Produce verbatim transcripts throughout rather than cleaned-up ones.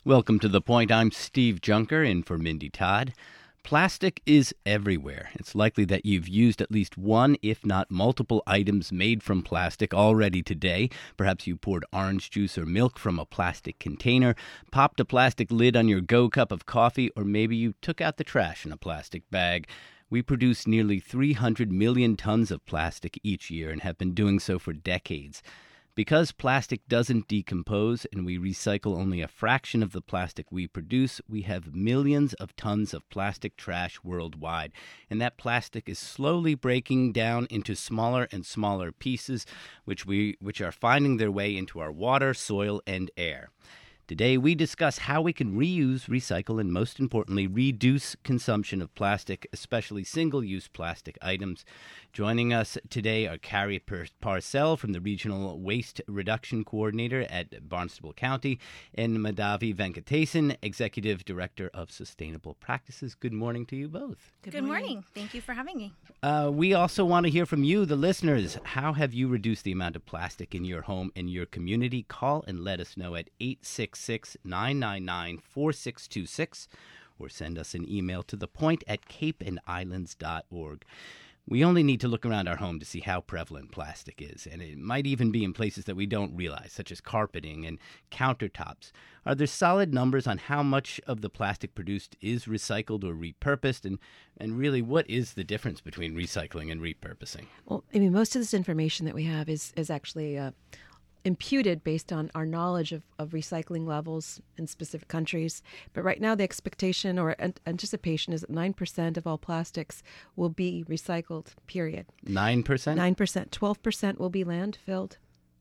Welcome to The Point. I'm Steve Junker in for Mindy Todd. Plastic is everywhere. It's likely that you've used at least one, if not multiple, items made from plastic already today. Perhaps you poured orange juice or milk from a plastic container, popped a plastic lid on your Go cup of coffee, or maybe you took out the trash in a plastic bag. We produce nearly three hundred million tons of plastic each year and have been doing so for decades. Because plastic doesn't decompose and we recycle only a fraction of the plastic we produce, we have millions of tons of plastic trash worldwide. And that plastic is slowly breaking down into smaller and smaller pieces, which we which are finding their way into our water, soil, and air. Today, we discuss how we can reuse, recycle, and most importantly, reduce consumption of plastic, especially single-use plastic items. Joining us today are Carrie Parcell from the Regional Waste Reduction Coordinator at Barnstable County and Madhavi Venkatesan, Executive Director of Sustainable Practices. Good morning to you both. Good, Good morning. morning. Thank you for having me. Uh, we also want to hear from you, the listeners. How have you reduced the amount of plastic in your home and your community? Call and let us know at eight six six, nine nine nine, four six two six or send us an email to thepoint at cape and islands dot org. We only need to look around our home to see how prevalent plastic is, and it might even be in places that we don't realize, such as carpeting and countertops. Are there solid numbers on how much of the plastic produced is recycled or repurposed, and, and really what is the difference between recycling and repurposing? Well, I mean, most of this information that we have is, is actually uh, imputed based on our knowledge of, of recycling levels in specific countries. But right now the expectation or an- anticipation is that nine percent of all plastics will be recycled, period. nine percent? nine percent. twelve percent will be landfilled.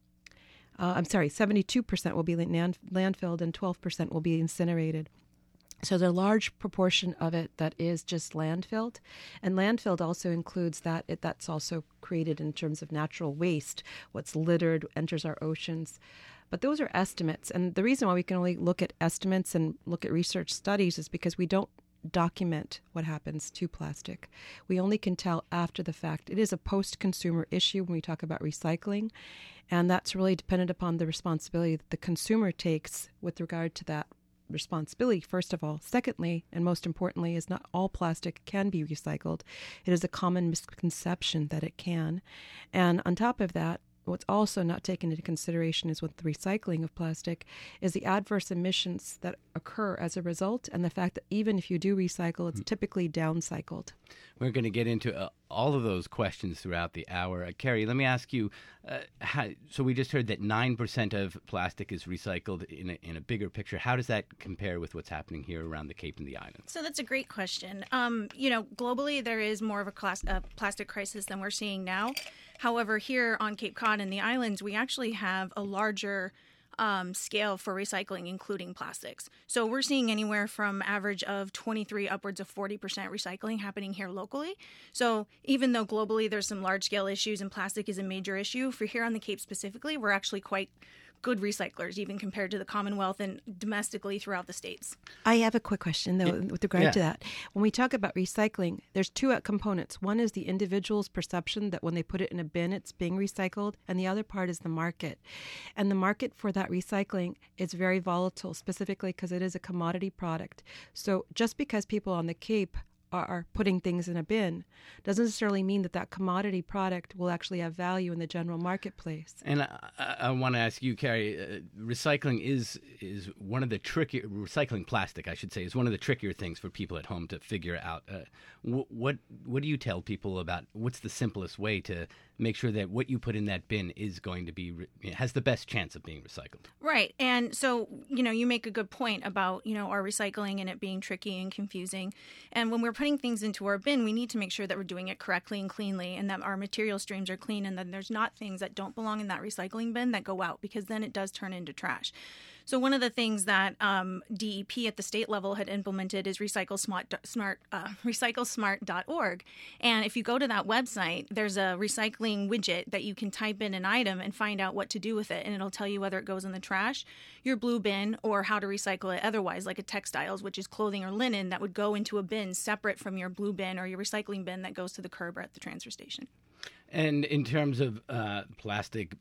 Uh, I'm sorry, seventy-two percent will be land- landfilled and twelve percent will be incinerated. So there's a large proportion of it that is just landfilled. And landfilled also includes that it, that's also created in terms of natural waste. What's littered enters our oceans. But those are estimates. And the reason why we can only look at estimates and look at research studies is because we don't document what happens to plastic. We only can tell after the fact. It is a post-consumer issue when we talk about recycling. And that's really dependent upon the responsibility that the consumer takes with regard to that responsibility, first of all. Secondly, and most importantly, is not all plastic can be recycled. It is a common misconception that it can. And on top of that, what's also not taken into consideration is with the recycling of plastic is the adverse emissions that occur as a result, and the fact that even if you do recycle, it's typically downcycled. We're going to get into uh, all of those questions throughout the hour. Uh, Carrie, let me ask you, uh, how, so we just heard that nine percent of plastic is recycled in a, in a bigger picture. How does that compare with what's happening here around the Cape and the islands? So that's a great question. Um, you know, globally, there is more of a class, uh, plastic crisis than we're seeing now. However, here on Cape Cod and the islands, we actually have a larger um, scale for recycling, including plastics. So we're seeing anywhere from average of twenty-three upwards of forty percent recycling happening here locally. So even though globally there's some large-scale issues and plastic is a major issue, for here on the Cape specifically, we're actually quite good recyclers, even compared to the Commonwealth and domestically throughout the states. I have a quick question, though, Yeah. with regard Yeah. to that. When we talk about recycling, there's two uh, components. One is the individual's perception that when they put it in a bin, it's being recycled, and the other part is the market. And the market for that recycling is very volatile, specifically because it is a commodity product. So just because people on the Cape are putting things in a bin doesn't necessarily mean that that commodity product will actually have value in the general marketplace. And I, I, I want to ask you, Carrie, uh, recycling is is one of the trickier, recycling plastic, I should say, is one of the trickier things for people at home to figure out. Uh, wh- what what do you tell people about what's the simplest way to make sure that what you put in that bin is going to be, re- has the best chance of being recycled? Right. And so, you know, you make a good point about, you know, our recycling and it being tricky and confusing. And when we're putting things into our bin, we need to make sure that we're doing it correctly and cleanly and that our material streams are clean and that there's not things that don't belong in that recycling bin that go out, because then it does turn into trash. So one of the things that um, D E P at the state level had implemented is Recycle Smart, smart uh, recycle smart dot org. And if you go to that website, there's a recycling widget that you can type in an item and find out what to do with it. And it'll tell you whether it goes in the trash, your blue bin, or how to recycle it otherwise, like a textiles, which is clothing or linen that would go into a bin separate from your blue bin or your recycling bin that goes to the curb or at the transfer station. And in terms of uh, plastic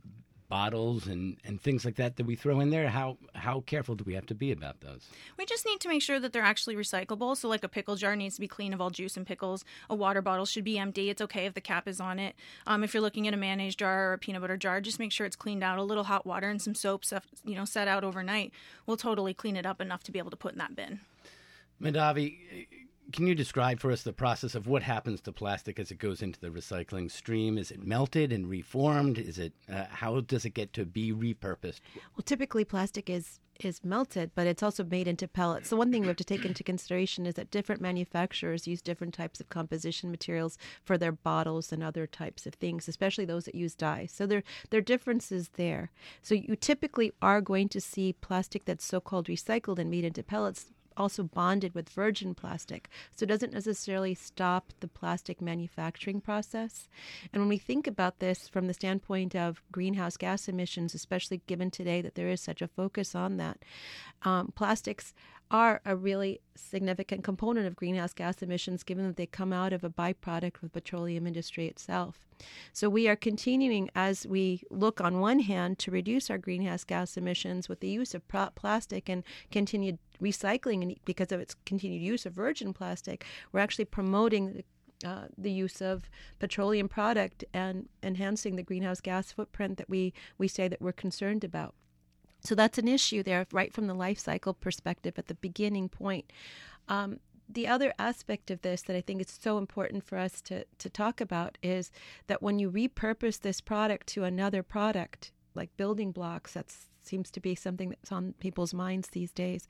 bottles and, and things like that that we throw in there? How how careful do we have to be about those? We just need to make sure that they're actually recyclable. So like a pickle jar needs to be clean of all juice and pickles. A water bottle should be empty. It's okay if the cap is on it. Um, if you're looking at a mayonnaise jar or a peanut butter jar, just make sure it's cleaned out. A little hot water and some soap, stuff, you know, set out overnight will totally clean it up enough to be able to put in that bin. Mahdavi, can you describe for us the process of what happens to plastic as it goes into the recycling stream? Is it melted and reformed? Is it uh, how does it get to be repurposed? Well, typically plastic is is melted, but it's also made into pellets. So one thing we have to take into consideration is that different manufacturers use different types of composition materials for their bottles and other types of things, especially those that use dye. So there, there are differences there. So you typically are going to see plastic that's so-called recycled and made into pellets also bonded with virgin plastic. So it doesn't necessarily stop the plastic manufacturing process. And when we think about this from the standpoint of greenhouse gas emissions, especially given today that there is such a focus on that, um, plastics are a really significant component of greenhouse gas emissions, given that they come out of a byproduct of the petroleum industry itself. So we are continuing, as we look on one hand to reduce our greenhouse gas emissions with the use of pro- plastic and continued recycling, and because of its continued use of virgin plastic, we're actually promoting the Uh, the use of petroleum product and enhancing the greenhouse gas footprint that we, we say that we're concerned about. So that's an issue there right from the life cycle perspective at the beginning point. Um, the other aspect of this that I think is so important for us to, to talk about is that when you repurpose this product to another product, like building blocks, that seems to be something that's on people's minds these days,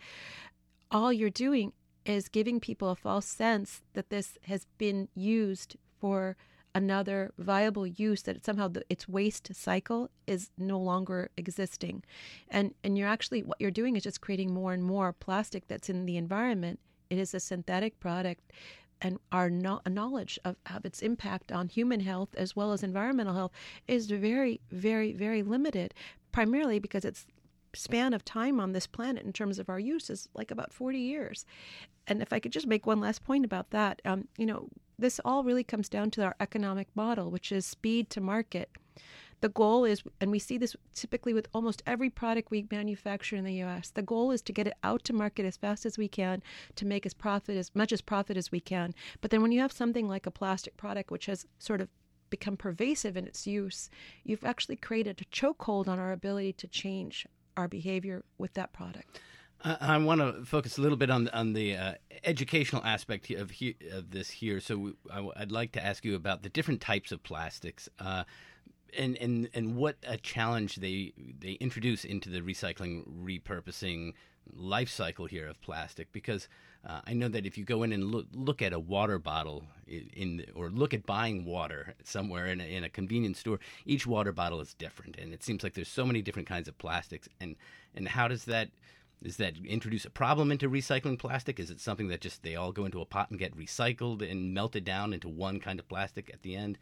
all you're doing is giving people a false sense that this has been used for another viable use, that somehow the, its waste cycle is no longer existing. And and you're actually, what you're doing is just creating more and more plastic that's in the environment. It is a synthetic product, and our no, knowledge of, of its impact on human health as well as environmental health is very, very, very limited, primarily because it's span of time on this planet in terms of our use is like about forty years. And if I could just make one last point about that, um, you know, this all really comes down to our economic model, which is speed to market. The goal is, and we see this typically with almost every product we manufacture in the U S, the goal is to get it out to market as fast as we can to make as profit as much as profit as we can. But then when you have something like a plastic product, which has sort of become pervasive in its use, you've actually created a chokehold on our ability to change our behavior with that product. Uh, I want to focus a little bit on on the uh, educational aspect of he, of this here. So we, I, I'd like to ask you about the different types of plastics, uh, and and and what a challenge they they introduce into the recycling, repurposing life cycle here of plastic. Because uh, I know that if you go in and look look at a water bottle in, in or look at buying water somewhere in a, in a convenience store, each water bottle is different, and it seems like there's so many different kinds of plastics. And and how does that Does that introduce a problem into recycling plastic? Is it something that just they all go into a pot and get recycled and melted down into one kind of plastic at the end?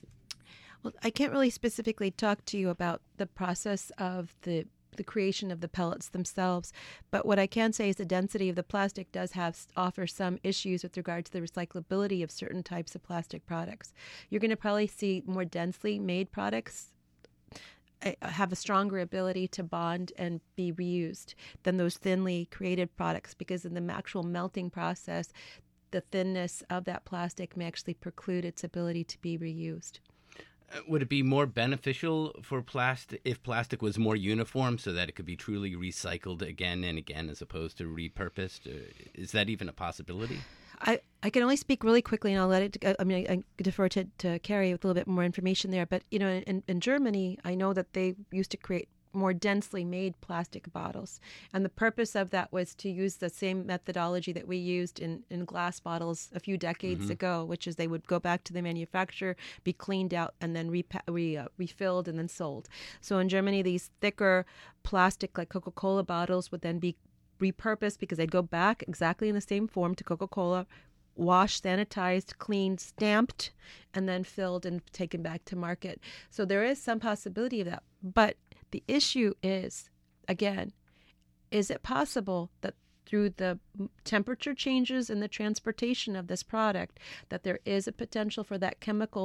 Well, I can't really specifically talk to you about the process of the the creation of the pellets themselves, but what I can say is the density of the plastic does have offer some issues with regard to the recyclability of certain types of plastic products. You're going to probably see more densely made products have a stronger ability to bond and be reused than those thinly created products, because in the actual melting process, the thinness of that plastic may actually preclude its ability to be reused. Uh, would it be more beneficial for plastic if plastic was more uniform so that it could be truly recycled again and again as opposed to repurposed? Uh, is that even a possibility? I, I can only speak really quickly, and I'll let it. I mean, I, I defer to, to Carrie with a little bit more information there. But you know, in, in Germany, I know that they used to create more densely made plastic bottles, and the purpose of that was to use the same methodology that we used in, in glass bottles a few decades mm-hmm. ago, which is they would go back to the manufacturer, be cleaned out, and then repa- re, uh, refilled and then sold. So in Germany, these thicker plastic, like Coca-Cola bottles, would then be repurposed because they'd go back exactly in the same form to Coca-Cola, washed, sanitized, cleaned, stamped, and then filled and taken back to market. So there is some possibility of that. But the issue is, again, is it possible that through the temperature changes in the transportation of this product, that there is a potential for that chemical that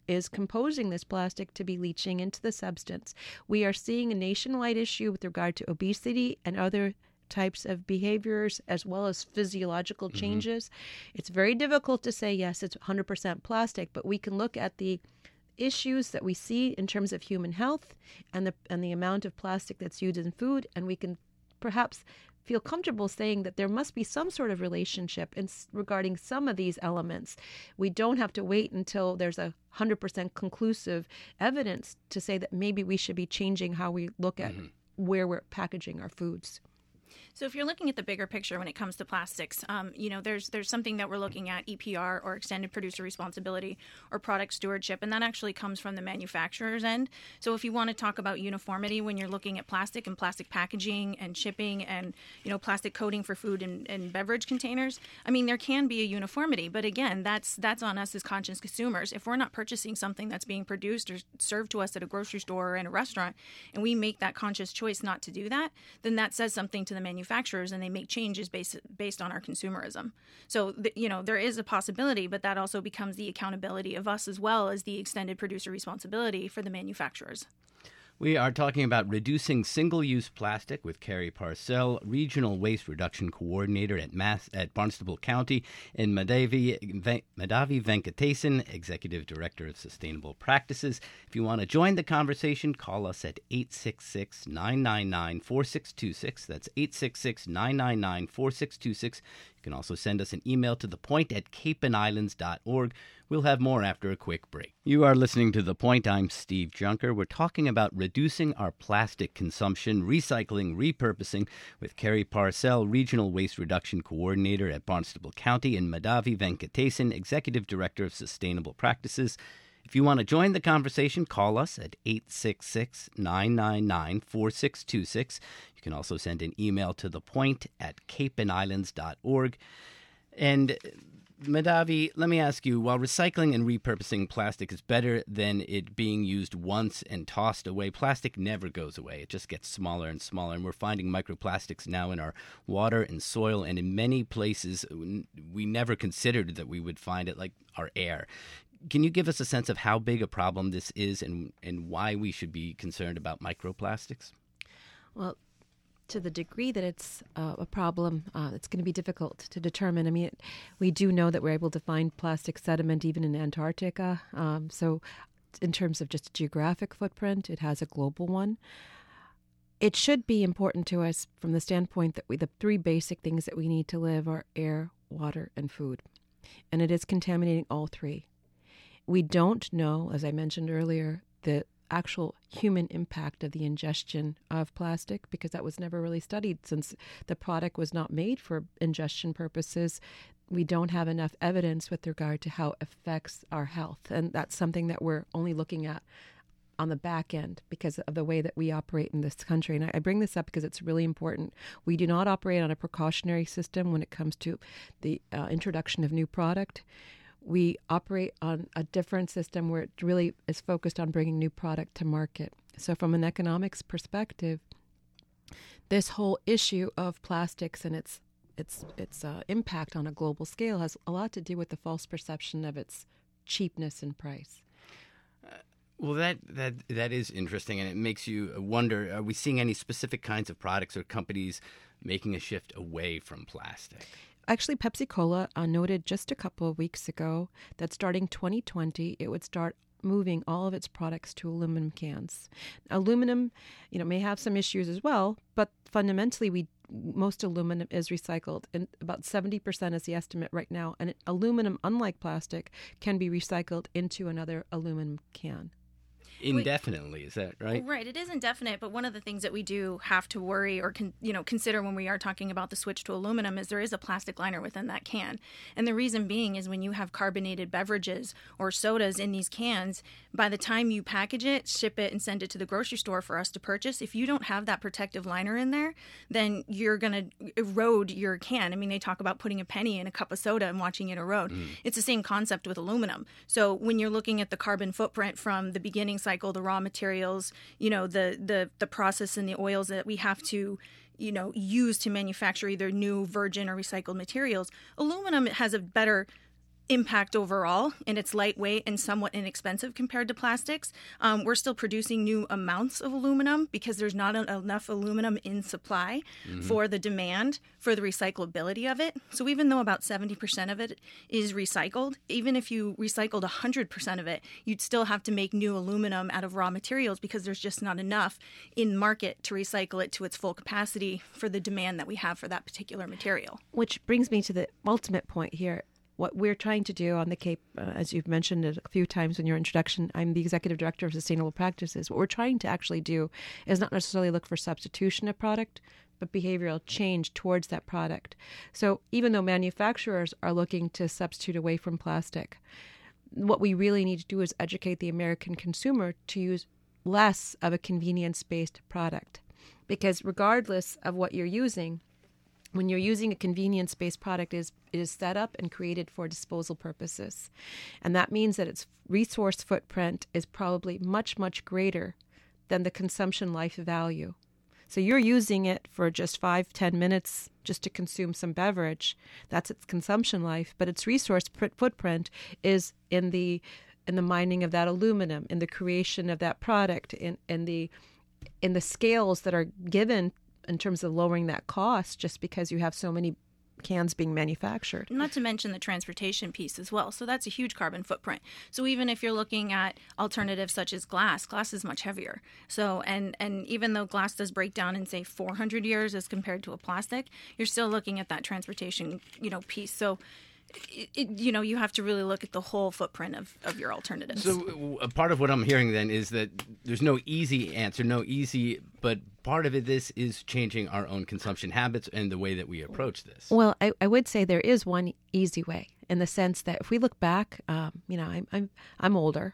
is composing this plastic to be leaching into the substance. We are seeing a nationwide issue with regard to obesity and other types of behaviors as well as physiological changes. Mm-hmm. It's very difficult to say, yes, it's one hundred percent plastic, but we can look at the issues that we see in terms of human health and the and the amount of plastic that's used in food, and we can perhaps feel comfortable saying that there must be some sort of relationship in, regarding some of these elements. We don't have to wait until there's a one hundred percent conclusive evidence to say that maybe we should be changing how we look at mm-hmm. where we're packaging our foods. So if you're looking at the bigger picture when it comes to plastics, um, you know, there's there's something that we're looking at, E P R, or extended producer responsibility, or product stewardship, and that actually comes from the manufacturer's end. So if you want to talk about uniformity when you're looking at plastic and plastic packaging and shipping and, you know, plastic coating for food and, and beverage containers, I mean, there can be a uniformity. But again, that's that's on us as conscious consumers. If we're not purchasing something that's being produced or served to us at a grocery store or in a restaurant, and we make that conscious choice not to do that, then that says something to the manufacturer. Manufacturers, and they make changes based based on our consumerism. So, the, you know, there is a possibility, but that also becomes the accountability of us as well as the extended producer responsibility for the manufacturers. We are talking about reducing single-use plastic with Carrie Parcell, Regional Waste Reduction Coordinator at Mass at Barnstable County, and Madhavi, Madhavi Venkatesan, Executive Director of Sustainable Practices. If you want to join the conversation, call us at eight six six, nine nine nine, four six two six. That's eight six six, nine nine nine, four six two six. You can also send us an email to thepoint at cape and islands dot org. We'll have more after a quick break. You are listening to The Point. I'm Steve Junker. We're talking about reducing our plastic consumption, recycling, repurposing with Carrie Parcell, Regional Waste Reduction Coordinator at Barnstable County, and Madhavi Venkatesan, Executive Director of Sustainable Practices. If you want to join the conversation, call us at eight six six, nine nine nine, four six two six. You can also send an email to thepoint at cape and islands dot org. And Madhavi, let me ask you, while recycling and repurposing plastic is better than it being used once and tossed away, plastic never goes away. It just gets smaller and smaller, and we're finding microplastics now in our water and soil, and in many places we never considered that we would find it, like our air. Can you give us a sense of how big a problem this is and, and why we should be concerned about microplastics? Well, to the degree that it's uh, a problem, uh, it's going to be difficult to determine. I mean, it, we do know that we're able to find plastic sediment even in Antarctica. Um, so in terms of just a geographic footprint, it has a global one. It should be important to us from the standpoint that we, the three basic things that we need to live are air, water, and food. And it is contaminating all three. We don't know, as I mentioned earlier, the actual human impact of the ingestion of plastic, because that was never really studied since the product was not made for ingestion purposes. We don't have enough evidence with regard to how it affects our health. And that's something that we're only looking at on the back end because of the way that we operate in this country. And I bring this up because it's really important. We do not operate on a precautionary system when it comes to the uh, introduction of new product. We operate on a different system where it really is focused on bringing new product to market. So from an economics perspective, this whole issue of plastics and its its its uh, impact on a global scale has a lot to do with the false perception of its cheapness and price. Uh, well, that, that that is interesting, and it makes you wonder, are we seeing any specific kinds of products or companies making a shift away from plastic? Actually, Pepsi-Cola uh, noted just a couple of weeks ago that starting twenty twenty, it would start moving all of its products to aluminum cans. Aluminum, you know, may have some issues as well, but fundamentally, we most aluminum is recycled, and about seventy percent is the estimate right now. And aluminum, unlike plastic, can be recycled into another aluminum can. Indefinitely, is that right? Right, it is indefinite, but one of the things that we do have to worry or con, you know consider when we are talking about the switch to aluminum is there is a plastic liner within that can. And the reason being is when you have carbonated beverages or sodas in these cans, by the time you package it, ship it, and send it to the grocery store for us to purchase, if you don't have that protective liner in there, then you're going to erode your can. I mean, they talk about putting a penny in a cup of soda and watching it erode. Mm. It's the same concept with aluminum. So when you're looking at the carbon footprint from the beginning cycle, the raw materials, you know, the, the, the process and the oils that we have to, you know, use to manufacture either new virgin or recycled materials, aluminum has a better impact overall, and it's lightweight and somewhat inexpensive compared to plastics. Um, we're still producing new amounts of aluminum because there's not a- enough aluminum in supply mm-hmm. for the demand for the recyclability of it. So even though about seventy percent of it is recycled, even if you recycled one hundred percent of it, you'd still have to make new aluminum out of raw materials because there's just not enough in market to recycle it to its full capacity for the demand that we have for that particular material. Which brings me to the ultimate point here. What we're trying to do on the Cape, uh, as you've mentioned it a few times in your introduction, I'm the Executive Director of Sustainable Practices. What we're trying to actually do is not necessarily look for substitution of product, but behavioral change towards that product. So even though manufacturers are looking to substitute away from plastic, what we really need to do is educate the American consumer to use less of a convenience-based product. Because regardless of what you're using, when you're using a convenience-based product, it is, it is set up and created for disposal purposes. And that means that its resource footprint is probably much, much greater than the consumption life value. So you're using it for just five, ten minutes just to consume some beverage. That's its consumption life. But its resource footprint is in the in the mining of that aluminum, in the creation of that product, in, in the in the scales that are given in terms of lowering that cost just because you have so many cans being manufactured. Not to mention the transportation piece as well. So that's a huge carbon footprint. So even if you're looking at alternatives such as glass, glass is much heavier. So and and even though glass does break down in say four hundred years as compared to a plastic, you're still looking at that transportation, you know, piece. So It, it, you know, you have to really look at the whole footprint of, of your alternatives. So uh, part of what I'm hearing then is that there's no easy answer, no easy, but part of it, this is changing our own consumption habits and the way that we approach this. Well, I, I would say there is one easy way, in the sense that if we look back, um, you know, I'm I'm I'm older,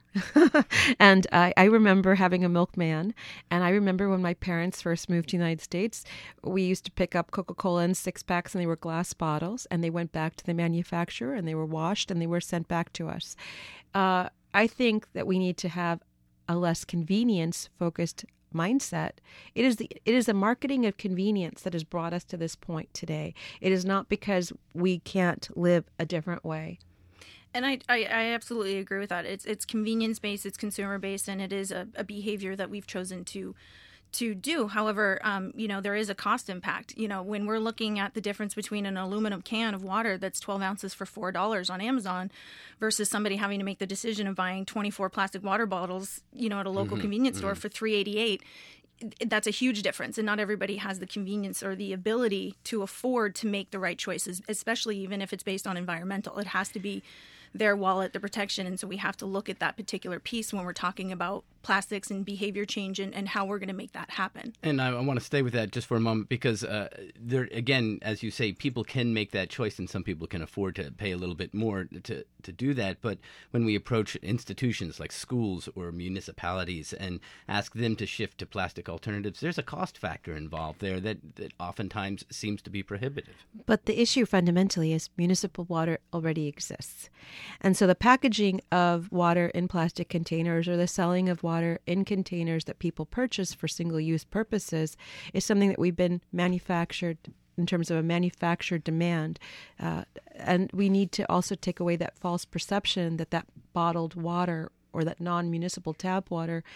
and I, I remember having a milkman, and I remember when my parents first moved to the United States, we used to pick up Coca-Cola in six packs, and they were glass bottles, and they went back to the manufacturer, and they were washed, and they were sent back to us. Uh, I think that we need to have a less convenience-focused mindset. It is the it is the marketing of convenience that has brought us to this point today. It is not because we can't live a different way. And I, I, I absolutely agree with that. It's it's convenience based, it's consumer based, and it is a, a behavior that we've chosen to to do. However, um, you know, there is a cost impact. You know, when we're looking at the difference between an aluminum can of water that's twelve ounces for four dollars on Amazon versus somebody having to make the decision of buying twenty-four plastic water bottles, you know, at a local mm-hmm, convenience mm-hmm. store for three eighty-eight, that's a huge difference. And not everybody has the convenience or the ability to afford to make the right choices, especially even if it's based on environmental. It has to be their wallet, the protection. And so we have to look at that particular piece when we're talking about plastics and behavior change and, and how we're going to make that happen. And I, I want to stay with that just for a moment because uh, there, again, as you say, people can make that choice and some people can afford to pay a little bit more to, to do that. But when we approach institutions like schools or municipalities and ask them to shift to plastic alternatives, there's a cost factor involved there that, that oftentimes seems to be prohibitive. But the issue fundamentally is municipal water already exists. And so the packaging of water in plastic containers or the selling of water in containers that people purchase for single-use purposes is something that we've been manufactured in terms of a manufactured demand. Uh, and we need to also take away that false perception that that bottled water or that non-municipal tap water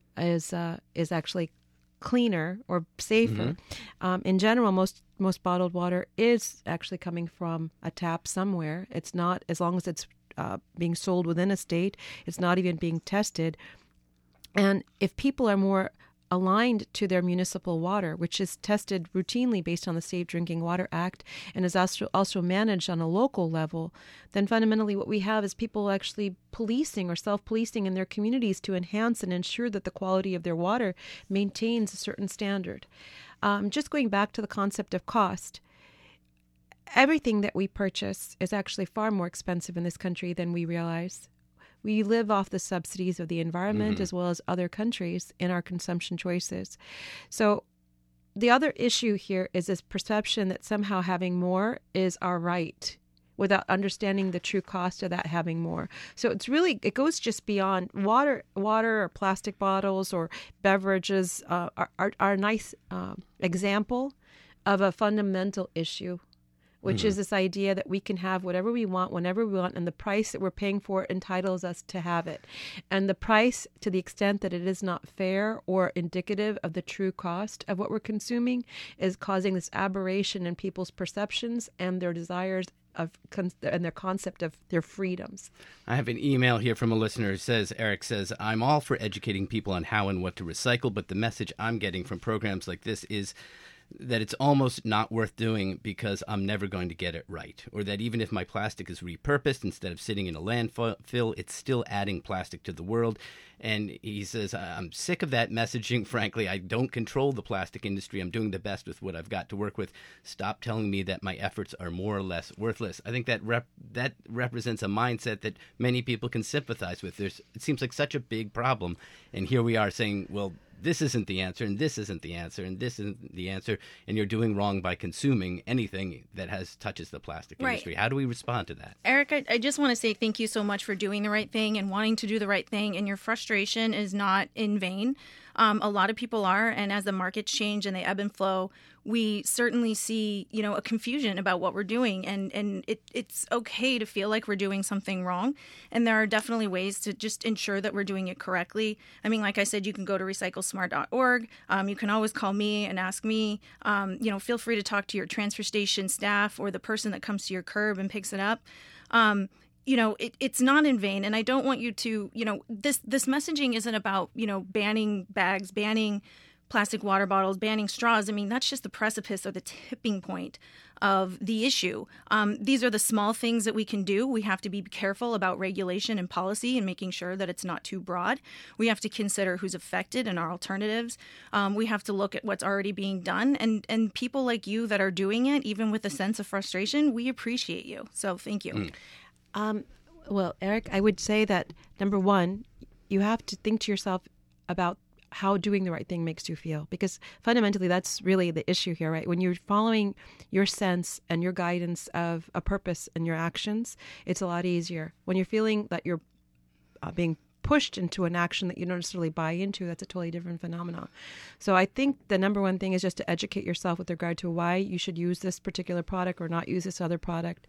is uh, is actually cleaner or safer. Mm-hmm. Um, in general, most most bottled water is actually coming from a tap somewhere. It's not, as long as it's uh, being sold within a state, it's not even being tested. And if people are more aligned to their municipal water, which is tested routinely based on the Safe Drinking Water Act and is also, also managed on a local level, then fundamentally what we have is people actually policing or self-policing in their communities to enhance and ensure that the quality of their water maintains a certain standard. Um, just going back to the concept of cost, everything that we purchase is actually far more expensive in this country than we realize. We live off the subsidies of the environment mm-hmm. as well as other countries in our consumption choices. So the other issue here is this perception that somehow having more is our right without understanding the true cost of that having more. So it's really, it goes just beyond water, water or plastic bottles or beverages uh, are, are, are a nice uh, example of a fundamental issue which Mm-hmm. is this idea that we can have whatever we want, whenever we want, and the price that we're paying for it entitles us to have it. And the price, to the extent that it is not fair or indicative of the true cost of what we're consuming, is causing this aberration in people's perceptions and their desires of con- and their concept of their freedoms. I have an email here from a listener who says, Eric says, I'm all for educating people on how and what to recycle, but the message I'm getting from programs like this is that it's almost not worth doing because I'm never going to get it right. Or that even if my plastic is repurposed, instead of sitting in a landfill, it's still adding plastic to the world. And he says, I'm sick of that messaging. Frankly, I don't control the plastic industry. I'm doing the best with what I've got to work with. Stop telling me that my efforts are more or less worthless. I think that rep- that represents a mindset that many people can sympathize with. There's, it seems like such a big problem. And here we are saying, well, this isn't the answer, and this isn't the answer, and this isn't the answer, and you're doing wrong by consuming anything that has touches the plastic Right. industry. How do we respond to that? Eric, I, I just want to say thank you so much for doing the right thing and wanting to do the right thing, and your frustration is not in vain. Um, a lot of people are, and as the markets change and they ebb and flow, we certainly see, you know, a confusion about what we're doing, and and it, it's okay to feel like we're doing something wrong, and there are definitely ways to just ensure that we're doing it correctly. I mean, like I said, you can go to recycle smart dot org. Um, you can always call me and ask me. Um, you know, feel free to talk to your transfer station staff or the person that comes to your curb and picks it up. Um, you know, it, it's not in vain. And I don't want you to, you know, this this messaging isn't about, you know, banning bags, banning plastic water bottles, banning straws. I mean, that's just the precipice or the tipping point of the issue. Um, these are the small things that we can do. We have to be careful about regulation and policy and making sure that it's not too broad. We have to consider who's affected and our alternatives. Um, we have to look at what's already being done. And, and people like you that are doing it, even with a sense of frustration, we appreciate you. So thank you. Mm. Um, well, Eric, I would say that, number one, you have to think to yourself about how doing the right thing makes you feel, because fundamentally that's really the issue here, right? When you're following your sense and your guidance of a purpose in your actions, it's a lot easier. When you're feeling that you're uh, being pushed into an action that you don't necessarily buy into, that's a totally different phenomenon. So I think the number one thing is just to educate yourself with regard to why you should use this particular product or not use this other product.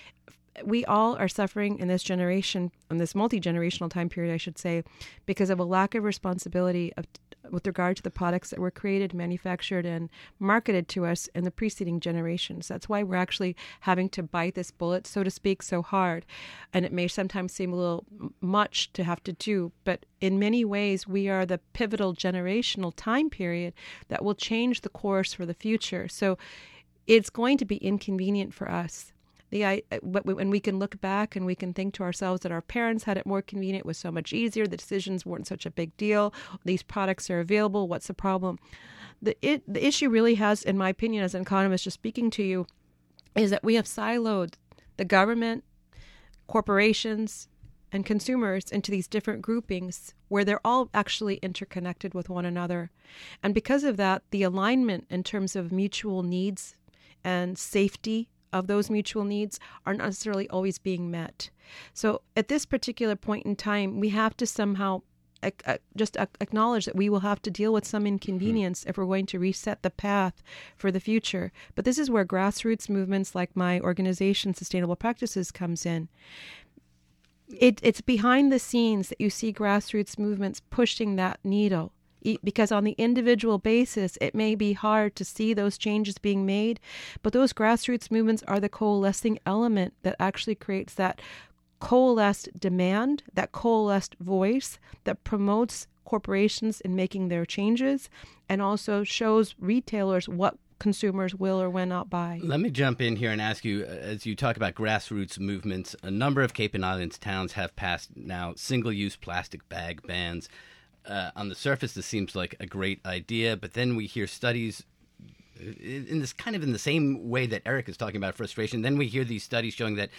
We all are suffering in this generation, in this multi-generational time period, I should say, because of a lack of responsibility of, with regard to the products that were created, manufactured, and marketed to us in the preceding generations. That's why we're actually having to bite this bullet, so to speak, so hard. And it may sometimes seem a little much to have to do, but in many ways, we are the pivotal generational time period that will change the course for the future. So it's going to be inconvenient for us. The, I, when we can look back and we can think to ourselves that our parents had it more convenient, it was so much easier, the decisions weren't such a big deal, these products are available, what's the problem? The, it, the issue really has, in my opinion, as an economist just speaking to you, is that we have siloed the government, corporations, and consumers into these different groupings where they're all actually interconnected with one another. And because of that, the alignment in terms of mutual needs and safety of those mutual needs are not necessarily always being met. So at this particular point in time, we have to somehow uh, just uh, acknowledge that we will have to deal with some inconvenience mm-hmm. if we're going to reset the path for the future. But this is where grassroots movements like my organization, Sustainable Practices, comes in. It, it's behind the scenes that you see grassroots movements pushing that needle. Because on the individual basis, it may be hard to see those changes being made, but those grassroots movements are the coalescing element that actually creates that coalesced demand, that coalesced voice that promotes corporations in making their changes and also shows retailers what consumers will or will not buy. Let me jump in here and ask you, as you talk about grassroots movements, a number of Cape and Islands towns have passed now single-use plastic bag bans. Uh, on the surface, this seems like a great idea, but then we hear studies in this kind of in the same way that Eric is talking about frustration. Then we hear these studies showing that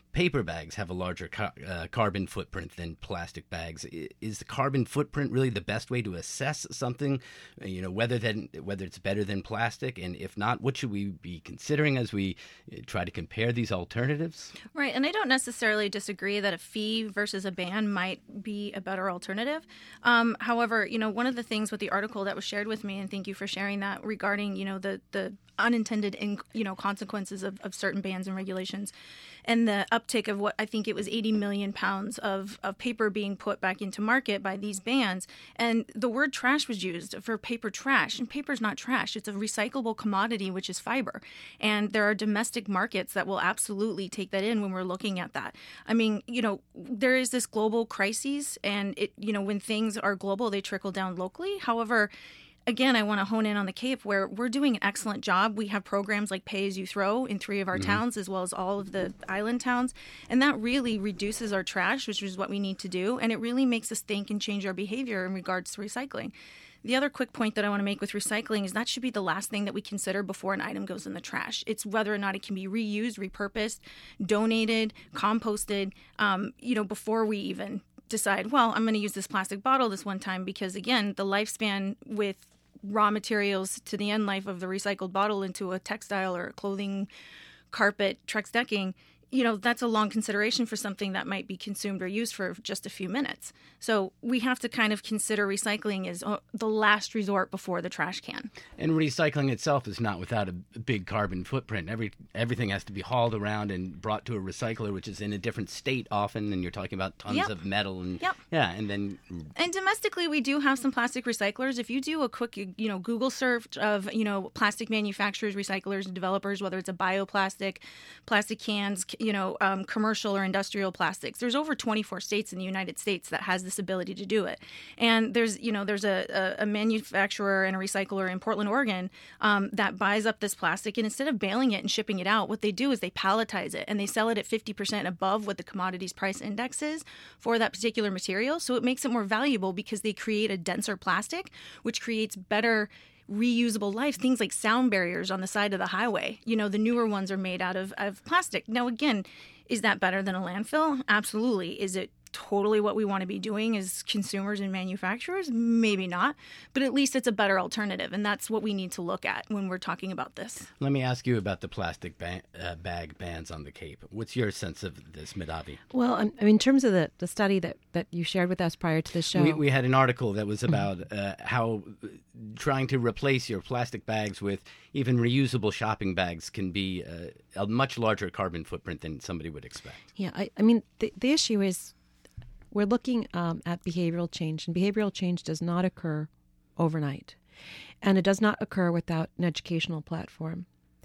paper bags have a larger car- uh, carbon footprint than plastic bags. I- Is the carbon footprint really the best way to assess something, uh, you know, whether than whether it's better than plastic? And if not, what should we be considering as we uh, try to compare these alternatives? Right, and I don't necessarily disagree that a fee versus a ban might be a better alternative. Um, however, you know, one of the things with the article that was shared with me, and thank you for sharing that, regarding, you know, the the unintended, in, you know, consequences of, of certain bans and regulations, and the uptick of what I think it was eighty million pounds of, of paper being put back into market by these bans. And the word trash was used for paper trash, and paper's not trash. It's a recyclable commodity, which is fiber. And there are domestic markets that will absolutely take that in when we're looking at that. I mean, you know, there is this global crisis, and it, you know, when things are global, they trickle down locally. However, again, I want to hone in on the Cape, where we're doing an excellent job. We have programs like Pay As You Throw in three of our mm-hmm. towns, as well as all of the island towns. And that really reduces our trash, which is what we need to do. And it really makes us think and change our behavior in regards to recycling. The other quick point that I want to make with recycling is that should be the last thing that we consider before an item goes in the trash. It's whether or not it can be reused, repurposed, donated, composted, um, you know, before we even decide, well, I'm going to use this plastic bottle this one time, because, again, the lifespan with raw materials to the end life of the recycled bottle into a textile or a clothing, carpet, Trex decking, you know, that's a long consideration for something that might be consumed or used for just a few minutes. So we have to kind of consider recycling as the last resort before the trash can. And recycling itself is not without a big carbon footprint. Every everything has to be hauled around and brought to a recycler, which is in a different state often, and you're talking about tons yep. of metal and yep. yeah, and then and domestically we do have some plastic recyclers. If you do a quick, you know, Google search of, you know, plastic manufacturers, recyclers, and developers, whether it's a bioplastic, plastic cans, you know, um, commercial or industrial plastics. There's over twenty-four states in the United States that has this ability to do it. And there's, you know, there's a, a, a manufacturer and a recycler in Portland, Oregon, um, that buys up this plastic, and instead of bailing it and shipping it out, what they do is they palletize it and they sell it at fifty percent above what the commodities price index is for that particular material. So it makes it more valuable because they create a denser plastic, which creates better reusable life. Things like sound barriers on the side of the highway. You know, the newer ones are made out of, of plastic. Now, again, is that better than a landfill? Absolutely. Is it totally what we want to be doing as consumers and manufacturers? Maybe not, but at least it's a better alternative, and that's what we need to look at when we're talking about this. Let me ask you about the plastic ba- uh, bag bans on the Cape. What's your sense of this, Madhavi? Well, I mean, in terms of the, the study that, that you shared with us prior to the show, we, we had an article that was about uh, how trying to replace your plastic bags with even reusable shopping bags can be uh, a much larger carbon footprint than somebody would expect. Yeah, I, I mean, the, the issue is we're looking um, at behavioral change, and behavioral change does not occur overnight, and it does not occur without an educational platform.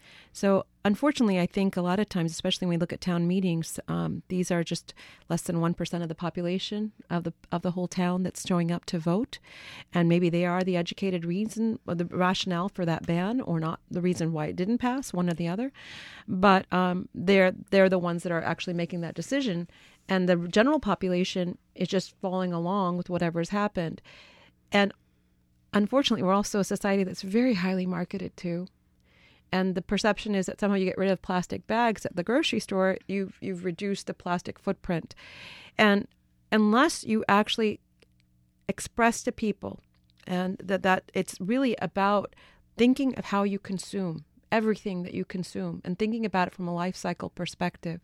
So unfortunately, I think a lot of times, especially when we look at town meetings, um, these are just less than one percent of the population of the of the whole town that's showing up to vote. And maybe they are the educated reason or the rationale for that ban, or not the reason why it didn't pass, one or the other. But um, they're they're the ones that are actually making that decision. And the general population is just following along with whatever's happened. And unfortunately, we're also a society that's very highly marketed too. And the perception is that somehow you get rid of plastic bags at the grocery store, you've you've reduced the plastic footprint. And unless you actually express to people and that, that it's really about thinking of how you consume everything that you consume and thinking about it from a life cycle perspective,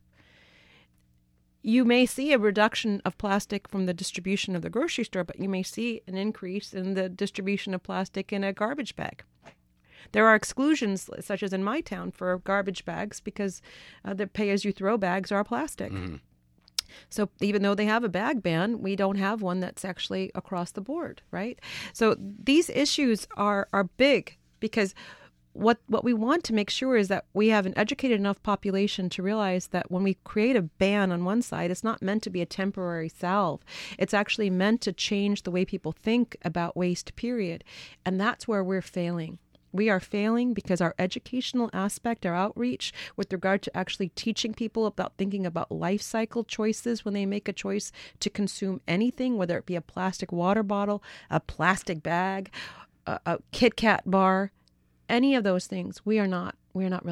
you may see a reduction of plastic from the distribution of the grocery store, but you may see an increase in the distribution of plastic in a garbage bag. There are exclusions, such as in my town, for garbage bags because uh, the pay-as-you-throw bags are plastic. Mm-hmm. So even though they have a bag ban, we don't have one that's actually across the board, right? So these issues are are big because what what we want to make sure is that we have an educated enough population to realize that when we create a ban on one side, it's not meant to be a temporary salve. It's actually meant to change the way people think about waste, period. And that's where we're failing. We are failing because our educational aspect, our outreach with regard to actually teaching people about thinking about life cycle choices when they make a choice to consume anything, whether it be a plastic water bottle, a plastic bag, a, a Kit Kat bar, any of those things, we are not we are not really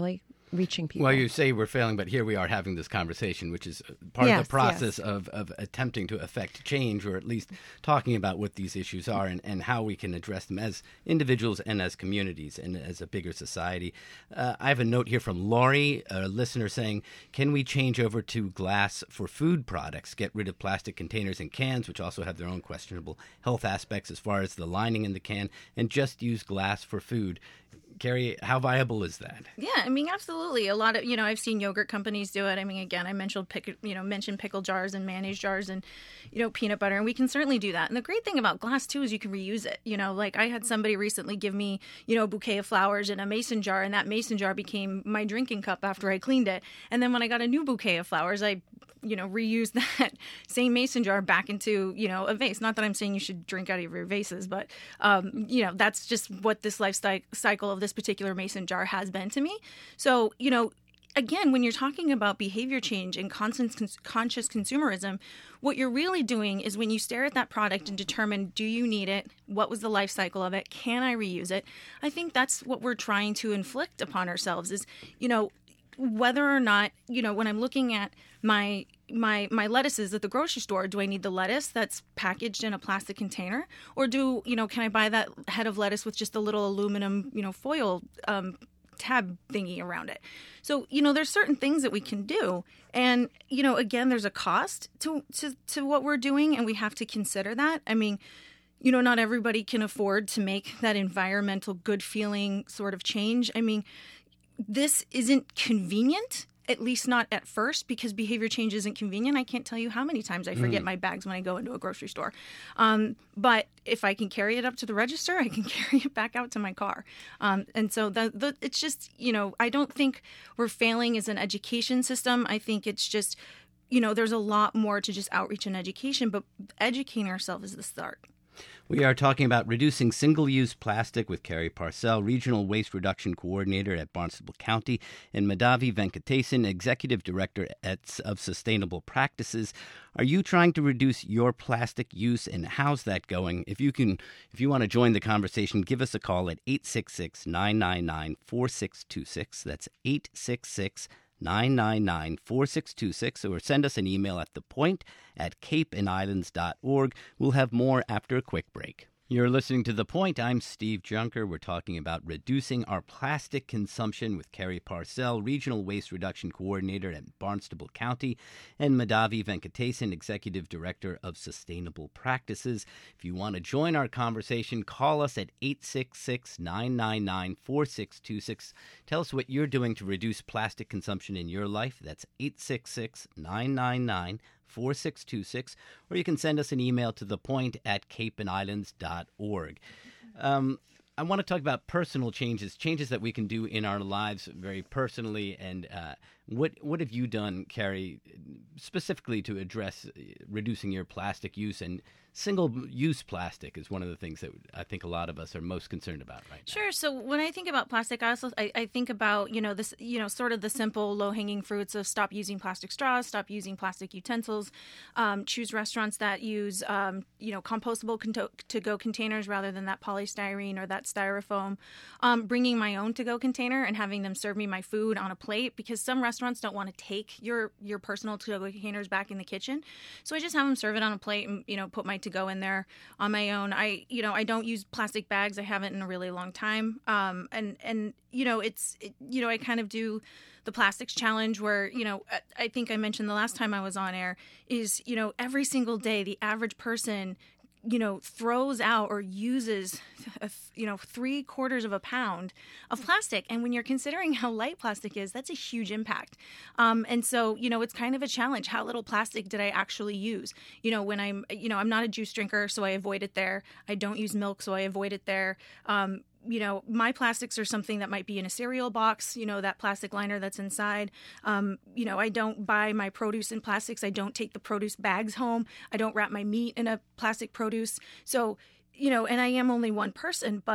reaching people. Well, you say we're failing, but here we are having this conversation, which is part yes, of the process yes. of, of attempting to affect change, or at least talking about what these issues are and, and how we can address them as individuals and as communities and as a bigger society. Uh, I have a note here from Laurie, a listener, saying, can we change over to glass for food products, get rid of plastic containers and cans, which also have their own questionable health aspects as far as the lining in the can, and just use glass for food? Carrie, how viable is that? Yeah, I mean, absolutely. A lot of, you know, I've seen yogurt companies do it. I mean, again, I mentioned, pick, you know, mentioned pickle jars and mayonnaise jars and, you know, peanut butter, and we can certainly do that. And the great thing about glass, too, is you can reuse it. You know, like I had somebody recently give me, you know, a bouquet of flowers in a mason jar, and that mason jar became my drinking cup after I cleaned it. And then when I got a new bouquet of flowers, I you know, reuse that same mason jar back into, you know, a vase. Not that I'm saying you should drink out of your vases, but, um, you know, that's just what this life cycle of this particular mason jar has been to me. So, you know, again, when you're talking about behavior change and conscious, conscious consumerism, what you're really doing is when you stare at that product and determine, do you need it? What was the life cycle of it? Can I reuse it? I think that's what we're trying to inflict upon ourselves is, you know, whether or not, you know, when I'm looking at my my my lettuces at the grocery store, do I need the lettuce that's packaged in a plastic container, or do, you know, can I buy that head of lettuce with just a little aluminum, you know, foil um, tab thingy around it? So, you know, there's certain things that we can do, and, you know, again, there's a cost to to to what we're doing, and we have to consider that. I mean, you know, not everybody can afford to make that environmental good feeling sort of change. I mean, this isn't convenient, at least not at first, because behavior change isn't convenient. I can't tell you how many times I forget mm. my bags when I go into a grocery store. Um, but if I can carry it up to the register, I can carry it back out to my car. Um, and so the, the, it's just, you know, I don't think we're failing as an education system. I think it's just, you know, there's a lot more to just outreach and education, but educating ourselves is the start. We are talking about reducing single-use plastic with Carrie Parcell, Regional Waste Reduction Coordinator at Barnstable County, and Madhavi Venkatesan, Executive Director at, of Sustainable Practices. Are you trying to reduce your plastic use, and how's that going? If you can, if you want to join the conversation, give us a call at eight six six, nine nine nine, four six two six. That's eight six six, nine nine nine, four six two six, or send us an email at thepoint at cape and islands dot org. We'll have more after a quick break. You're listening to The Point. I'm Steve Junker. We're talking about reducing our plastic consumption with Carrie Parcell, Regional Waste Reduction Coordinator at Barnstable County, and Madhavi Venkatesan, Executive Director of Sustainable Practices. If you want to join our conversation, call us at eight six six, nine nine nine, four six two six. Tell us what you're doing to reduce plastic consumption in your life. That's eight six six, nine nine nine, four six two six, or you can send us an email to thepoint at cape and islands dot org. Um, I want to talk about personal changes, changes that we can do in our lives very personally. And uh, what what have you done, Carrie, specifically to address reducing your plastic use? And single-use plastic is one of the things that I think a lot of us are most concerned about right now. Sure. So when I think about plastic, I also I, I think about, you know, this, you know, sort of the simple low-hanging fruits of stop using plastic straws, stop using plastic utensils, um, choose restaurants that use, um, you know, compostable con- to-go containers rather than that polystyrene or that styrofoam, um, bringing my own to-go container and having them serve me my food on a plate, because some restaurants don't want to take your, your personal to-go containers back in the kitchen. So I just have them serve it on a plate and, you know, put my to go in there on my own. I, you know, I don't use plastic bags. I haven't in a really long time. Um, and, and, you know, it's, it, you know, I kind of do the plastics challenge where, you know, I, I think I mentioned the last time I was on air is, you know, every single day, the average person, you know, throws out or uses, a, you know, three quarters of a pound of plastic. And when you're considering how light plastic is, that's a huge impact. Um, and so, you know, it's kind of a challenge. How little plastic did I actually use? You know, when I'm, you know, I'm not a juice drinker, so I avoid it there. I don't use milk, so I avoid it there. Um, you know, my plastics are something that might be in a cereal box, you know, that plastic liner that's inside. Um, you know, I don't buy my produce in plastics. I don't take the produce bags home. I don't wrap my meat in a plastic produce. So, you know, and I am only one person, but,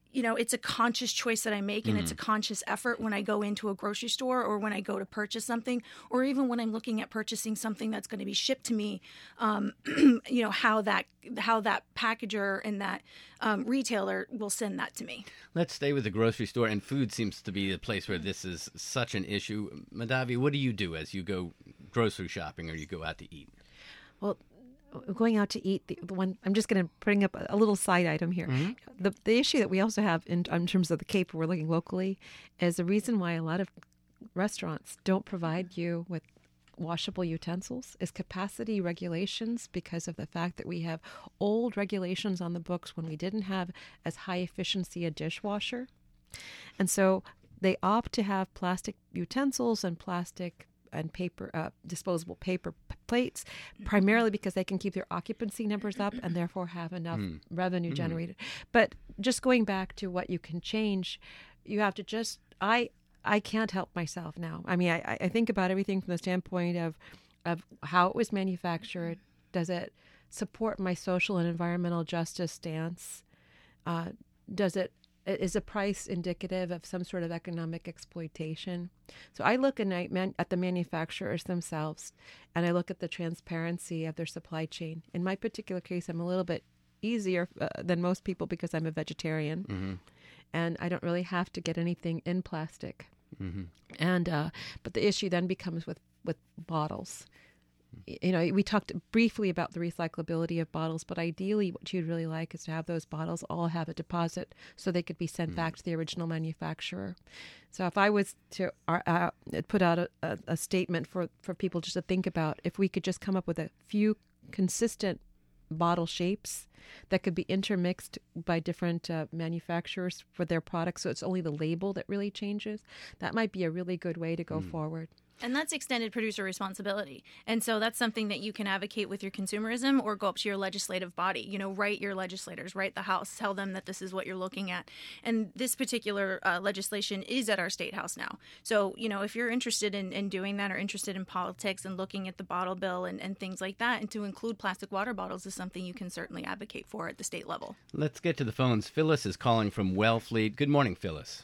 you know, it's a conscious choice that I make, and mm. it's a conscious effort when I go into a grocery store or when I go to purchase something, or even when I'm looking at purchasing something that's going to be shipped to me. Um, you know, how that how that packager and that um, retailer will send that to me. Let's stay with the grocery store, and food seems to be a place where this is such an issue. Madhavi, what do you do as you go grocery shopping or you go out to eat? Well, going out to eat, the, the one I'm just going to bring up a, a little side item here. Mm-hmm. The the issue that we also have in, in terms of the Cape, we're looking locally, is the reason why a lot of restaurants don't provide you with washable utensils is capacity regulations, because of the fact that we have old regulations on the books when we didn't have as high efficiency a dishwasher. And so they opt to have plastic utensils and plastic and paper, uh, disposable paper p- plates, primarily because they can keep their occupancy numbers up and therefore have enough mm. revenue mm. generated. But just going back to what you can change, you have to just, I I can't help myself now. I mean, I, I think about everything from the standpoint of, of how it was manufactured. Does it support my social and environmental justice stance? Uh, does it Is the price indicative of some sort of economic exploitation? So I look at, at the manufacturers themselves, and I look at the transparency of their supply chain. In my particular case, I'm a little bit easier uh, than most people because I'm a vegetarian, mm-hmm. and I don't really have to get anything in plastic. Mm-hmm. And uh, but the issue then becomes with, with bottles. You know, we talked briefly about the recyclability of bottles, but ideally what you'd really like is to have those bottles all have a deposit so they could be sent mm. back to the original manufacturer. So if I was to uh, uh, put out a, a, a statement for, for people just to think about, if we could just come up with a few consistent bottle shapes that could be intermixed by different uh, manufacturers for their products, so it's only the label that really changes, that might be a really good way to go mm. forward. And that's extended producer responsibility. And so that's something that you can advocate with your consumerism or go up to your legislative body. You know, write your legislators, write the House, tell them that this is what you're looking at. And this particular uh, legislation is at our State House now. So, you know, if you're interested in, in doing that or interested in politics and looking at the bottle bill and, and things like that, and to include plastic water bottles is something you can certainly advocate for at the state level. Let's get to the phones. Phyllis is calling from Wellfleet. Good morning, Phyllis.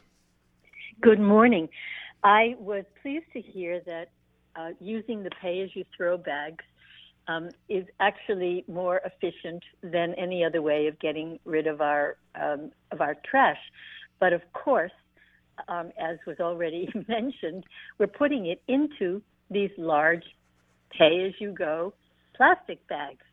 Good morning. I was pleased to hear that uh, using the pay-as-you-throw bags um, is actually more efficient than any other way of getting rid of our um, of our trash. But of course, um, as was already mentioned, we're putting it into these large pay-as-you-go plastic bags.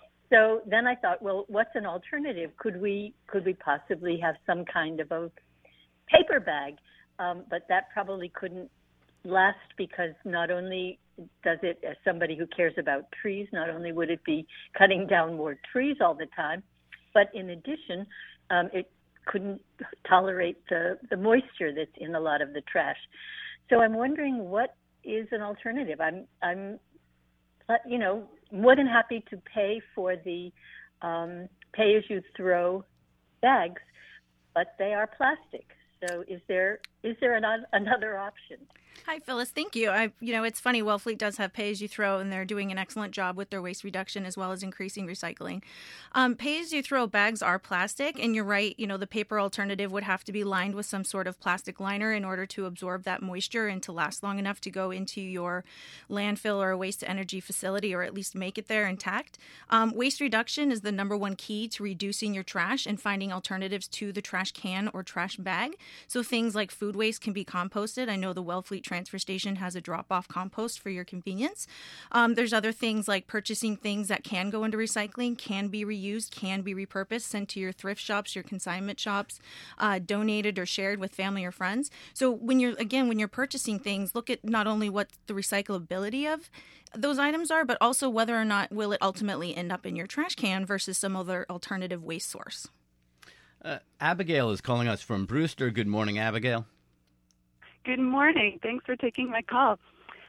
So then I thought, well, what's an alternative? Could we could we possibly have some kind of a paper bag? Um, but that probably couldn't last, because not only does it, as somebody who cares about trees, not only would it be cutting down more trees all the time, but in addition, um, it couldn't tolerate the, the moisture that's in a lot of the trash. So I'm wondering, what is an alternative? I'm, I'm, you know, more than happy to pay for the um, pay-as-you-throw bags, but they are plastic. So is there is there an, another option? Hi, Phyllis. Thank you. I, you know, it's funny. Wellfleet does have pay-as-you-throw, and they're doing an excellent job with their waste reduction as well as increasing recycling. Um, pay-as-you-throw bags are plastic, and you're right. You know, the paper alternative would have to be lined with some sort of plastic liner in order to absorb that moisture and to last long enough to go into your landfill or a waste-to-energy facility, or at least make it there intact. Um, waste reduction is the number one key to reducing your trash and finding alternatives to the trash can or trash bag. So things like food waste can be composted. I know the Wellfleet transfer station has a drop-off compost for your convenience. Um, there's other things like purchasing things that can go into recycling, can be reused, can be repurposed, sent to your thrift shops, your consignment shops, uh, donated or shared with family or friends. So when you're, again, when you're purchasing things, look at not only what the recyclability of those items are, but also whether or not will it ultimately end up in your trash can versus some other alternative waste source. Uh, Abigail is calling us from Brewster. Good morning, Abigail. Good morning. Thanks for taking my call.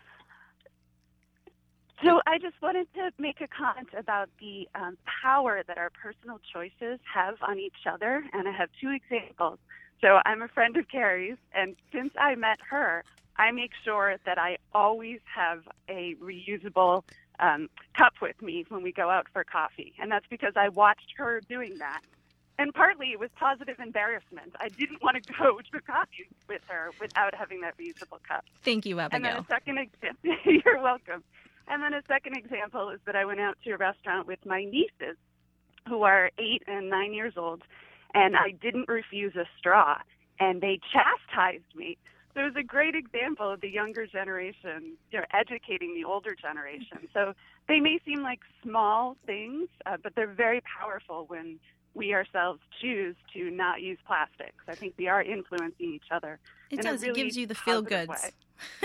So I just wanted to make a comment about the um, power that our personal choices have on each other, and I have two examples. So I'm a friend of Carrie's, and since I met her, I make sure that I always have a reusable um, cup with me when we go out for coffee, and that's because I watched her doing that. and partly it was positive embarrassment. I didn't want to go to coffee with her without having that reusable cup. Thank you, And then Abigail. a second example, you're welcome. And then a second example is that I went out to a restaurant with my nieces, who are eight and nine years old, and I didn't refuse a straw, and they chastised me. So it was a great example of the younger generation, you know, educating the older generation. So they may seem like small things, uh, but they're very powerful when we ourselves choose to not use plastics. I think we are influencing each other. It in does. A really it gives you the feel positive goods. way.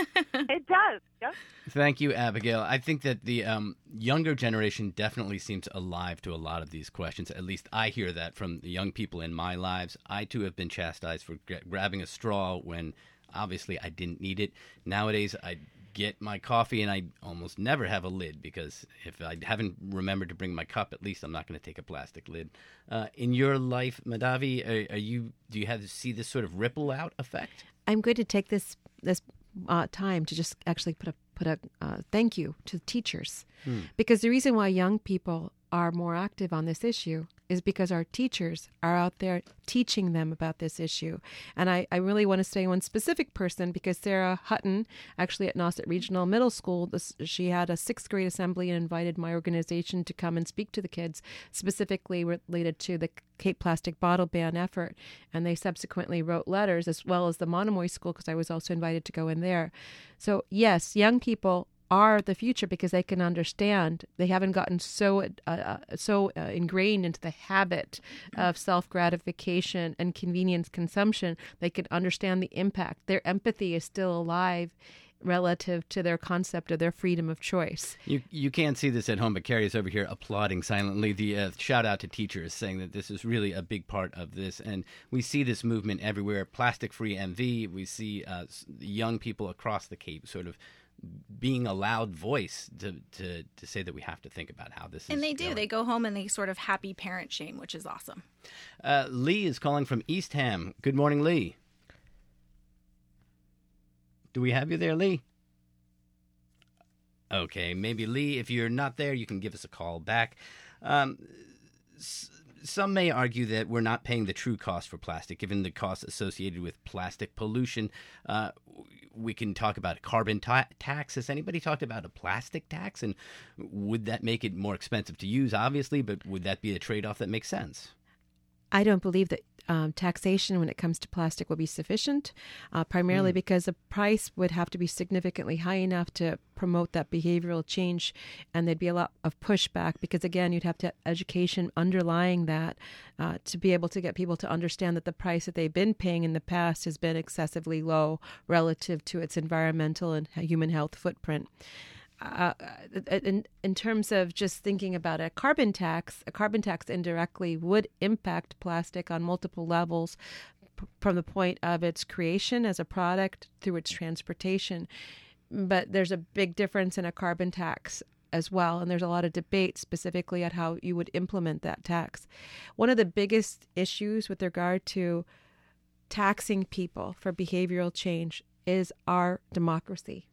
It does. Yep. Thank you, Abigail. I think that the um, younger generation definitely seems alive to a lot of these questions. At least I hear that from the young people in my lives. I, too, have been chastised for gra- grabbing a straw when obviously I didn't need it. Nowadays, I get my coffee and I almost never have a lid, because if I haven't remembered to bring my cup, at least I'm not going to take a plastic lid. Uh, in your life, Madhavi, are, are you do you have to see this sort of ripple out effect? I'm going to take this this uh, time to just actually put a put a uh, thank you to teachers, hmm. because the reason why young people are more active on this issue is because our teachers are out there teaching them about this issue. And I, I really want to say one specific person, because Sarah Hutton, actually at Nauset Regional Middle School, this, she had a sixth grade assembly and invited my organization to come and speak to the kids, specifically related to the Cape Plastic Bottle Ban effort. And they subsequently wrote letters, as well as the Monomoy School, because I was also invited to go in there. So yes, young people are the future, because they can understand. They haven't gotten so uh, uh, so uh, ingrained into the habit of self-gratification and convenience consumption. They can understand the impact. Their empathy is still alive relative to their concept of their freedom of choice. You you can't see this at home, but Carrie is over here applauding silently. The uh, shout out to teachers, saying that this is really a big part of this. And we see this movement everywhere. Plastic-free M V. We see uh, young people across the Cape sort of being a loud voice to, to, to say that we have to think about how this is And they do. going. They go home and they sort of happy parent shame, which is awesome. Uh, Lee is calling from Eastham. Good morning, Lee. Do we have you there, Lee? Okay, maybe, Lee, if you're not there, you can give us a call back. Um, s- some may argue that we're not paying the true cost for plastic, given the costs associated with plastic pollution. Uh, we can talk about a carbon ta- tax. Has anybody talked about a plastic tax? And would that make it more expensive to use, obviously, but would that be a trade-off that makes sense? I don't believe that um, taxation when it comes to plastic will be sufficient, uh, primarily mm. because the price would have to be significantly high enough to promote that behavioral change, and there'd be a lot of pushback because, again, you'd have to have education underlying that uh, to be able to get people to understand that the price that they've been paying in the past has been excessively low relative to its environmental and human health footprint. Uh, in, in terms of just thinking about a carbon tax, a carbon tax indirectly would impact plastic on multiple levels, p- from the point of its creation as a product through its transportation. But there's a big difference in a carbon tax as well, and there's a lot of debate specifically on how you would implement that tax. One of the biggest issues with regard to taxing people for behavioral change is our democracy.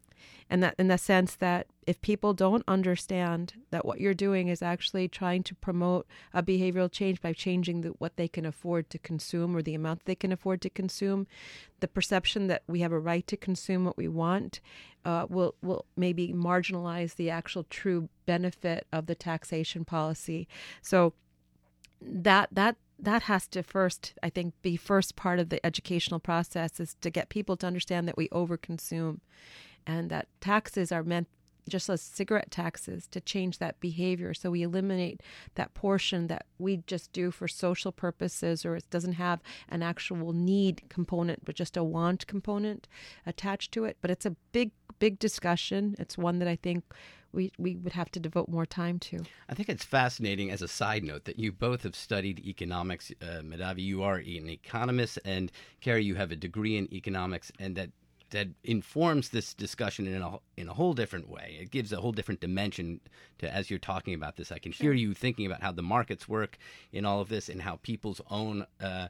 And that in the sense that if people don't understand that what you're doing is actually trying to promote a behavioral change by changing the, what they can afford to consume or the amount they can afford to consume, the perception that we have a right to consume what we want uh, will will maybe marginalize the actual true benefit of the taxation policy. So that that that has to first, I think, be first part of the educational process, is to get people to understand that we overconsume. And that taxes are meant, just as cigarette taxes, to change that behavior. So we eliminate that portion that we just do for social purposes, or it doesn't have an actual need component, but just a want component attached to it. But it's a big, big discussion. It's one that I think we, we would have to devote more time to. I think it's fascinating, as a side note, that you both have studied economics. Uh, Madhavi, you are an economist, and Carrie, you have a degree in economics, and that that informs this discussion in a in a whole different way. It gives a whole different dimension to, as you're talking about this. I can hear you thinking about how the markets work in all of this, and how people's own uh,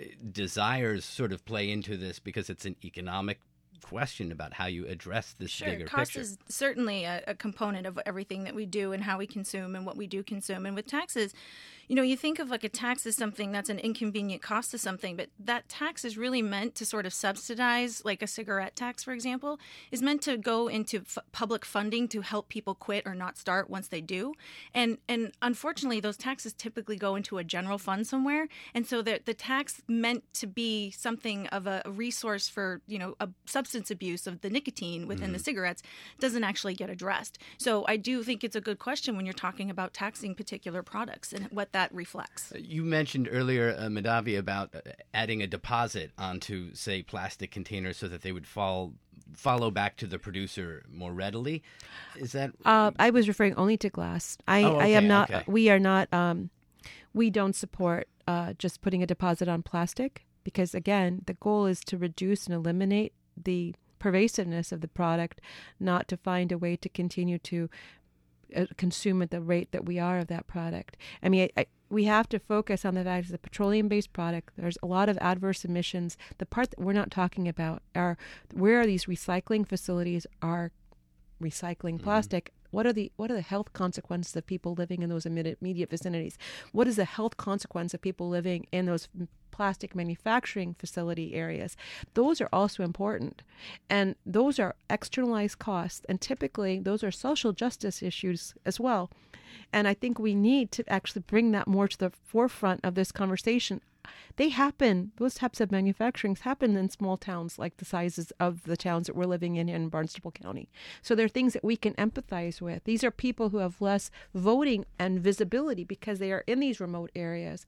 desires sort of play into this, because it's an economic question about how you address this sure, bigger cost picture. is certainly a, a component of everything that we do and how we consume and what we do consume. And with taxes, you know, you think of like a tax as something that's an inconvenient cost to something, but that tax is really meant to sort of subsidize, like a cigarette tax, for example, is meant to go into f- public funding to help people quit or not start once they do. And and unfortunately, those taxes typically go into a general fund somewhere. And so the, the tax meant to be something of a, a resource for, you know, a substance abuse of the nicotine within mm-hmm. the cigarettes doesn't actually get addressed. So I do think it's a good question when you're talking about taxing particular products and what that reflects. You mentioned earlier, uh, Madhavi, about uh, adding a deposit onto, say, plastic containers so that they would fall follow back to the producer more readily. Is that? Uh, I was referring only to glass. I, oh, okay, I am not. Okay. We are not. Um, we don't support uh, just putting a deposit on plastic because, again, the goal is to reduce and eliminate the pervasiveness of the product, not to find a way to continue to uh, consume at the rate that we are of that product. I mean, I, I, we have to focus on the fact that it's a petroleum-based product. There's a lot of adverse emissions. The part that we're not talking about are where are these recycling facilities are recycling mm-hmm. plastic. What are the what are the health consequences of people living in those immediate, immediate vicinities? What is the health consequence of people living in those plastic manufacturing facility areas? Those are also important. And those are externalized costs. And typically, those are social justice issues as well. And I think we need to actually bring that more to the forefront of this conversation. They happen, those types of manufacturings happen in small towns like the sizes of the towns that we're living in in Barnstable County. So they're things that we can empathize with. These are people who have less voting and visibility because they are in these remote areas.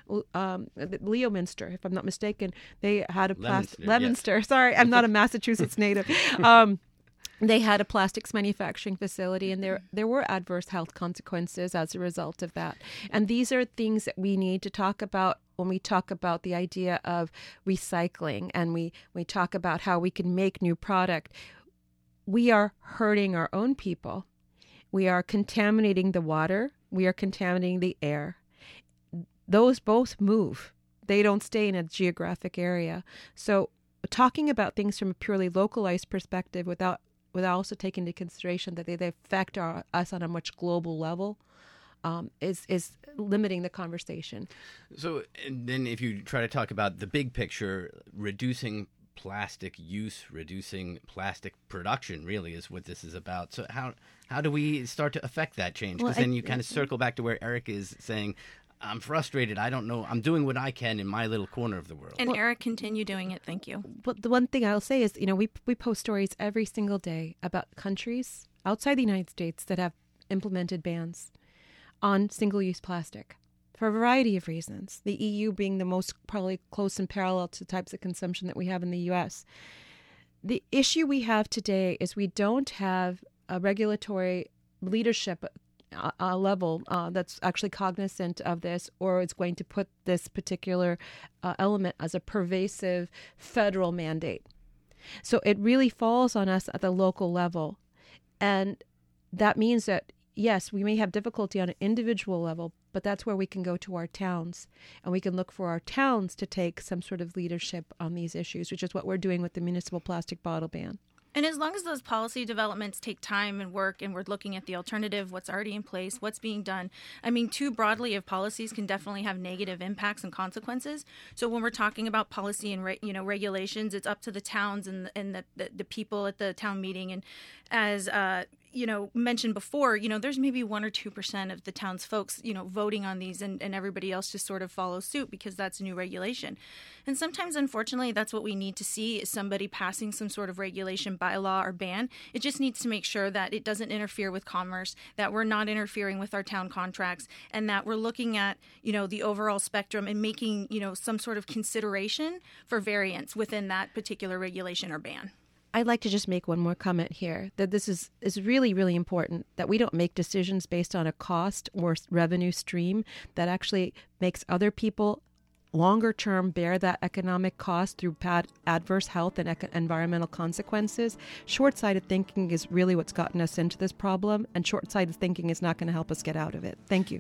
Um, Leominster, if I'm not mistaken, they had a plastic... Leominster, Leominster, yes. Sorry, I'm not a Massachusetts native. Um, They had a plastics manufacturing facility, and there there were adverse health consequences as a result of that. And these are things that we need to talk about when we talk about the idea of recycling, and we, we talk about how we can make new product. We are hurting our own people. We are contaminating the water. We are contaminating the air. Those both move. They don't stay in a geographic area. So talking about things from a purely localized perspective without without also taking into consideration that they, they affect our, us on a much global level, um, is is limiting the conversation. So, and then if you try to talk about the big picture, reducing plastic use, reducing plastic production really is what this is about. So how how do we start to affect that change? Because well, then you kind of circle back to where Eric is saying, I'm frustrated. I don't know. I'm doing what I can in my little corner of the world. And well, Eric, continue doing it. Thank you. But the one thing I'll say is, you know, we we post stories every single day about countries outside the United States that have implemented bans on single-use plastic for a variety of reasons. The E U being the most probably close and parallel to the types of consumption that we have in the U S. The issue we have today is we don't have a regulatory leadership a level uh, that's actually cognizant of this, or is going to put this particular uh, element as a pervasive federal mandate. So it really falls on us at the local level. And that means that, yes, we may have difficulty on an individual level, but that's where we can go to our towns, and we can look for our towns to take some sort of leadership on these issues, which is what we're doing with the municipal plastic bottle ban. And as long as those policy developments take time and work, and we're looking at the alternative, what's already in place, what's being done, I mean, too broadly of policies can definitely have negative impacts and consequences. So when we're talking about policy and re, you know regulations, it's up to the towns and and the, the, the people at the town meeting. And as uh, you know mentioned before, you know there's maybe one or two percent of the town's folks you know voting on these, and, and everybody else just sort of follows suit because that's a new regulation. And sometimes, unfortunately, that's what we need to see is somebody passing some sort of regulation, bylaw, or ban. It just needs to make sure that it doesn't interfere with commerce, that we're not interfering with our town contracts, and that we're looking at, you know, the overall spectrum and making, you know, some sort of consideration for variance within that particular regulation or ban. I'd like to just make one more comment here, that this is, is really, really important, that we don't make decisions based on a cost or revenue stream that actually makes other people longer term bear that economic cost through bad adverse health and eco- environmental consequences. Short-sighted thinking is really what's gotten us into this problem, and short-sighted thinking is not going to help us get out of it. Thank you.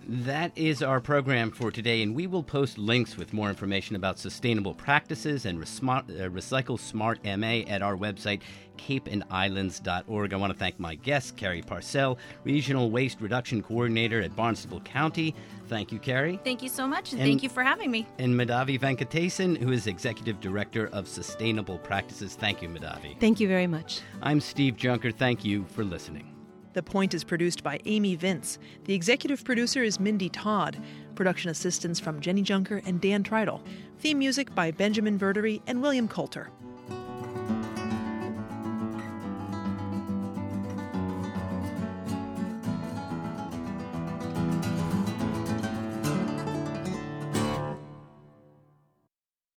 That is our program for today, and we will post links with more information about sustainable practices and Resmart, uh, Recycle Smart M A at our website, cape and islands dot org. I want to thank my guest, Carrie Parcell, Regional Waste Reduction Coordinator at Barnstable County. Thank you, Carrie. Thank you so much, and, and thank you for having me. And Madhavi Venkatesan, who is Executive Director of Sustainable Practices. Thank you, Madhavi. Thank you very much. I'm Steve Junker. Thank you for listening. The Point is produced by Amy Vince. The executive producer is Mindy Todd. Production assistance from Jenny Junker and Dan Treidel. Theme music by Benjamin Verdery and William Coulter.